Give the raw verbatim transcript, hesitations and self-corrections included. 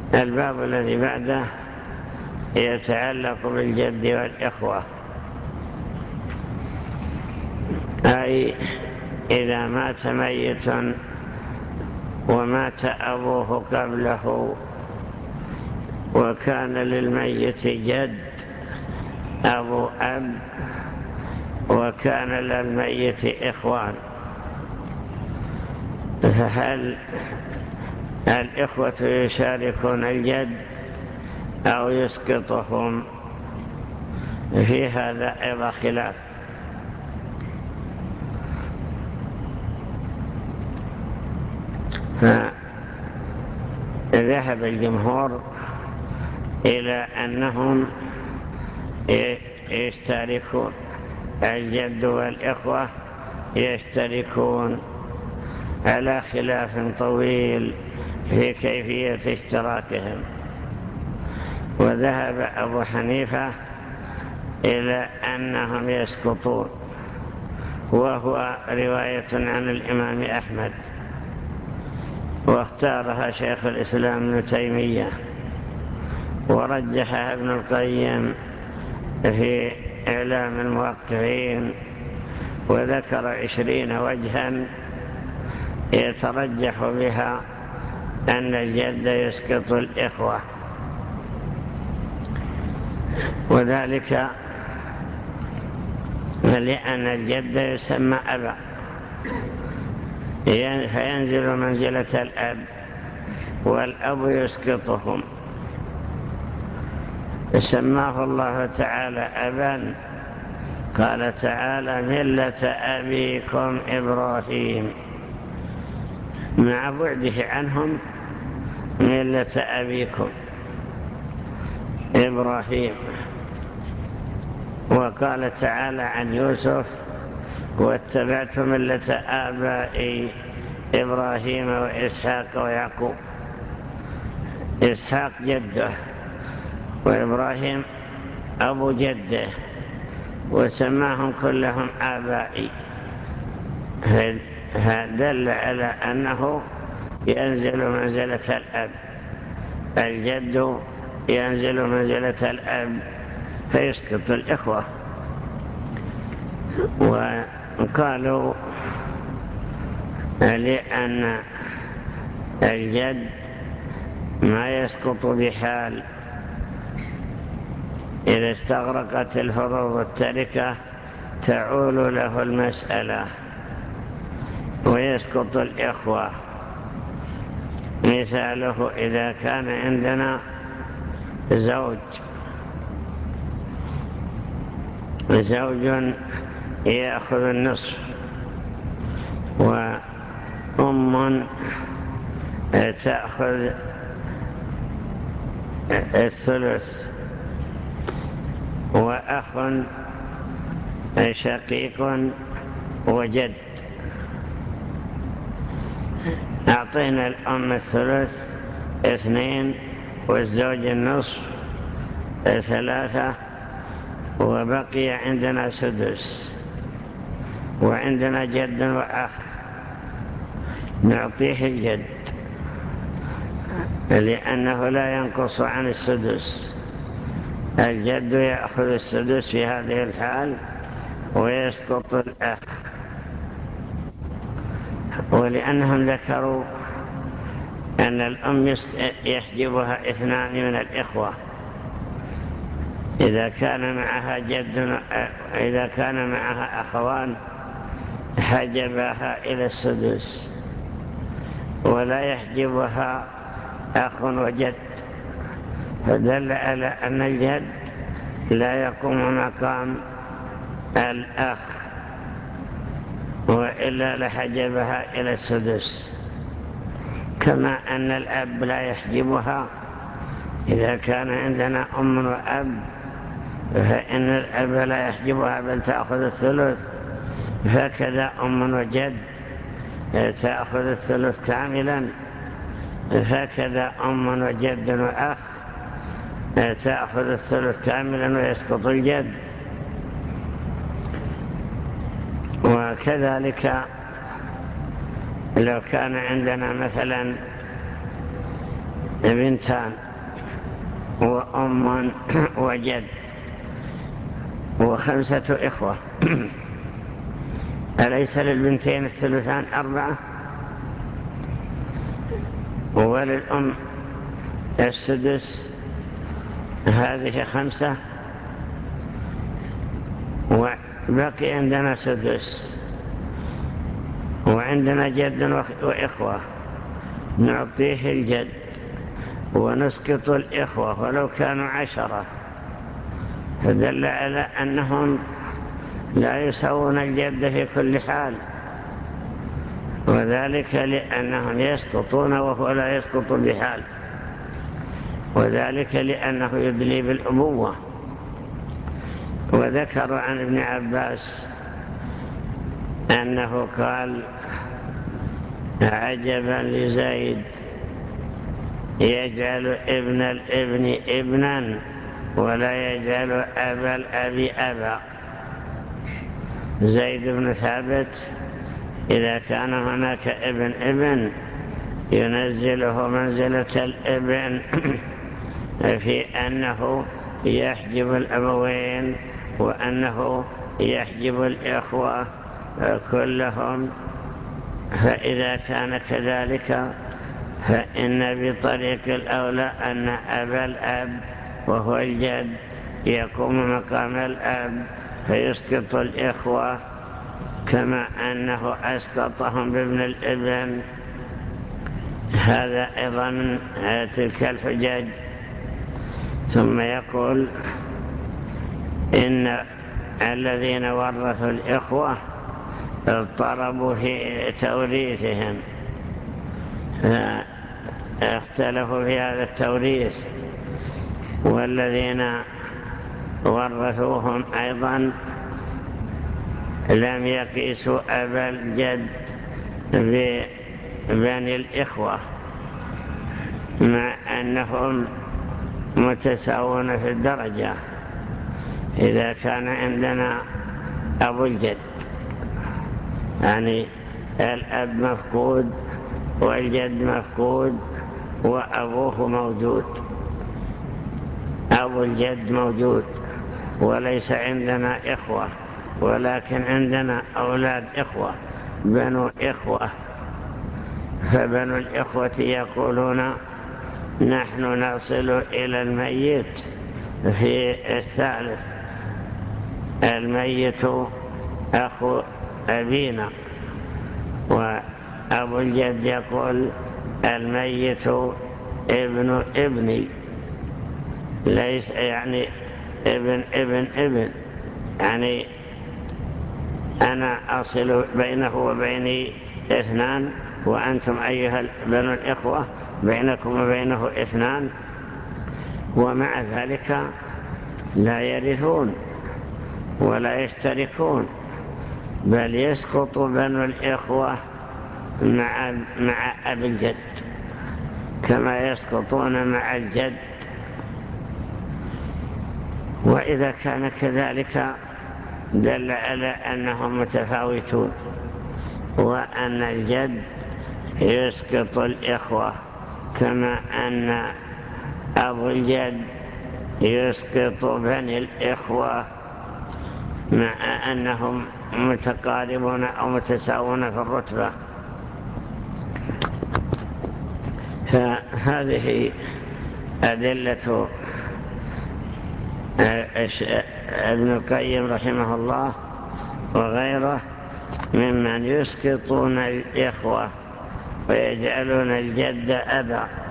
الباب الذي بعده يتعلق بالجد والإخوة، أي إذا مات ميت ومات أبوه قبله وكان للميت جد أبو أب وكان للميت إخوان، فهل الإخوة يشاركون الجد أو يسقطهم؟ في هذا أيضا خلاف. فذهب الجمهور إلى أنهم يشتركون، الجد والإخوة يشتركون، على خلاف طويل في كيفية اشتراكهم. وذهب أبو حنيفة إلى أنهم يسقطون، وهو رواية عن الإمام أحمد، واختارها شيخ الإسلام ابن تيمية، ورجحها ابن القيم في إعلام الموقعين، وذكر عشرين وجها يترجح بها أن الجد يسقط الإخوة، وذلك لأن الجد يسمى أبا فينزل منزلة الأب، والأب يسقطهم. سماه الله تعالى أبا، قال تعالى ملة أبيكم إبراهيم، مع بعده عنهم ملة أبيكم إبراهيم. وقال تعالى عن يوسف واتبعت ملة آبائي إبراهيم وإسحاق ويعقوب، إسحاق جده وإبراهيم أبو جده، وسماهم كلهم آبائي، فدل على أنه ينزل منزلة الأب، الجد ينزل منزلة الأب فيسقط الإخوة. وقالوا لأن الجد ما يسقط بحال، إذا استغرقت الفروض والتركة تعول له المسألة ويسقط الإخوة. مثاله إذا كان عندنا زوج زوج يأخذ النصف، وأم تأخذ الثلث، وأخ شقيق وجد، أعطينا الأم الثلث اثنين والزوج النصف ثلاثة، وبقي عندنا سدس، وعندنا جد وأخ، نعطيه الجد لأنه لا ينقص عن السدس. الجد يأخذ السدس في هذه الحال ويسقط الأخ. ولأنهم ذكروا أن الأم يحجبها اثنان من الإخوة، إذا كان معها جد إذا كان معها أخوان حجبها إلى السدس، ولا يحجبها أخ وجد، فدل على أن الجد لا يقوم مقام الأخ، وإلا لحجبها إلى السدس. كما أن الأب لا يحجبها، إذا كان عندنا أم وأب فإن الأب لا يحجبها بل تأخذ الثلث، فكذا أم وجد تأخذ الثلث كاملا، فكذا أم وجد وأخ تأخذ الثلث كاملا ويسقط الجد. وكذلك لو كان عندنا مثلا بنتان وأم وجد وخمسة إخوة. أليس للبنتين الثلثان أربعة؟ وللأم السدس، هذه خمسة، وبقي عندنا سدس، وعندنا جد وإخوة نعطيه الجد ونسقط الإخوة ولو كانوا عشرة، فدل على أنهم لا يساوون الجد في كل حال، وذلك لأنهم يسقطون وهو لا يسقط بحال، وذلك لأنه يدلي بالأبوة. وذكر عن ابن عباس أنه قال: عجبا لزيد يجعل ابن الابن ابنا ولا يجعل أبا الأب أبا. زيد بن ثابت إذا كان هناك ابن ابن ينزله منزلة الابن في أنه يحجب الأبوين وأنه يحجب الإخوة كلهم. فإذا كان كذلك فإن بطريق الأولى أن أبا الأب وهو الجد يقوم مقام الأب فيسقط الإخوة كما أنه أسقطهم بابن الابن. هذا أيضا من تلك الحجج. ثم يقول: إن الذين ورثوا الإخوة اضطربوا في توريثهم، اختلفوا في هذا التوريث، والذين ورثوهم أيضا لم يقيسوا أبا الجد ببني الإخوة مع أنهم متساوون في الدرجة. إذا كان عندنا أبو الجد يعني الأب مفقود والجد مفقود وأبوه موجود، أبو الجد موجود وليس عندنا إخوة، ولكن عندنا أولاد إخوة بنو إخوة، فبنو الإخوة يقولون: نحن نصل إلى الميت في الثالث، الميت أخو أبينا. وأبو الجد يقول: الميت ابن ابني، ليس يعني ابن ابن ابن، يعني أنا أصل بينه وبيني اثنان، وأنتم أيها بنو الإخوة بينكم وبينه اثنان. ومع ذلك لا يرثون ولا يشتركون، بل يسقط بنو الإخوة مع, مع أبي الجد كما يسقطون مع الجد. وإذا كان كذلك دل على أنهم متفاوتون، وأن الجد يسقط الإخوة كما أن أبو الجد يسقط بني الإخوة، مع أنهم متقاربون أو متساوون في الرتبة. فهذه أدلة ابن القيم رحمه الله وغيره ممن يسقطون الإخوة ويجعلون الجد أبا.